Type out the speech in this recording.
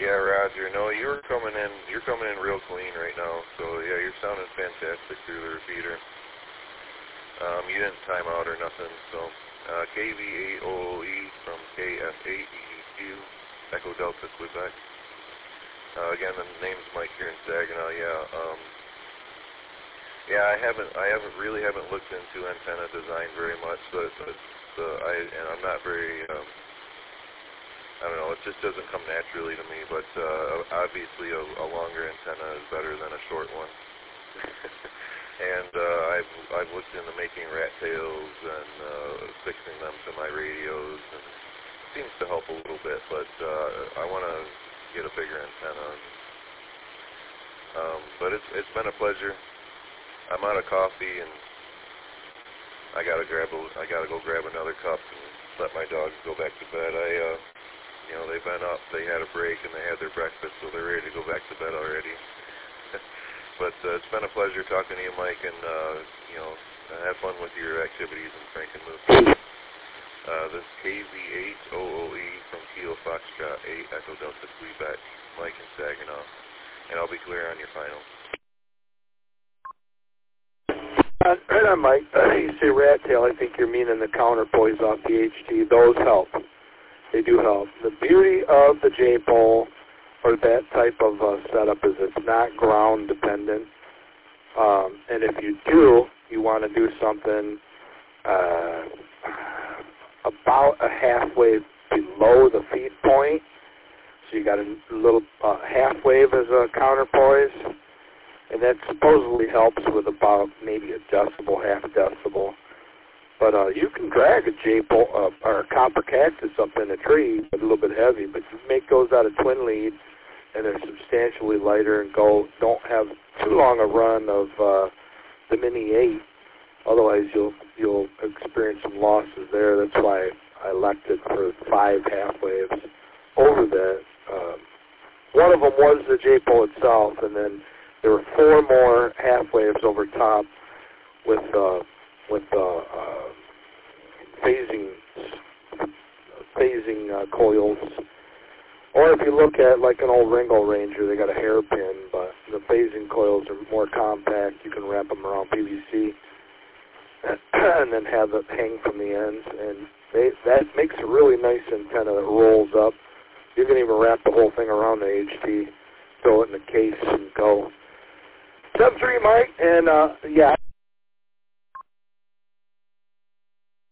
Yeah, Roger. No, you're coming in real clean right now. So yeah, you're sounding fantastic through the repeater. You didn't time out or nothing. So KV8OOE from KF8EQ, Echo Delta Quebec. Again, the name's Mike here in Saginaw. Yeah, I haven't really looked into antenna design very much, but I'm not very. I don't know. It just doesn't come naturally to me. But obviously, a longer antenna is better than a short one. And I've looked into making rat tails and fixing them to my radios, and it seems to help a little bit. But I want to get a bigger antenna. But it's been a pleasure. I'm out of coffee, and I gotta go grab another cup and let my dogs go back to bed. They've been up, they had a break, and they had their breakfast, so they're ready to go back to bed already. But it's been a pleasure talking to you, Mike, and have fun with your activities in Frankenmuth. This is KV8OOE from Kilo Foxtrot 8 Echo Delta Quebec, Mike in Saginaw, and I'll be clear on your final. Right on, Mike. You say rat tail, I think you're meaning the counterpoise off the HT. Those help. They do help. The beauty of the J-pole or that type of setup is it's not ground dependent. And if you do, you want to do something about a half wave below the feed point. So you got a little half wave as a counterpoise. And that supposedly helps with about maybe a decibel, half decibel. But you can drag a J-pole or a copper cactus up in a tree, but a little bit heavy. But you make those out of twin lead, and they're substantially lighter and don't have too long a run of the Mini 8. Otherwise, you'll experience some losses there. That's why I elected for 5 half waves over that. One of them was the J-pole itself, and then there were 4 more half waves over top with phasing coils. Or if you look at like an old Ringo Ranger, they got a hairpin, but the phasing coils are more compact. You can wrap them around PVC and then have it hang from the ends. And that makes a really nice antenna that rolls up. You can even wrap the whole thing around the HT, throw it in the case, and go. 7-3, Mike, and yeah.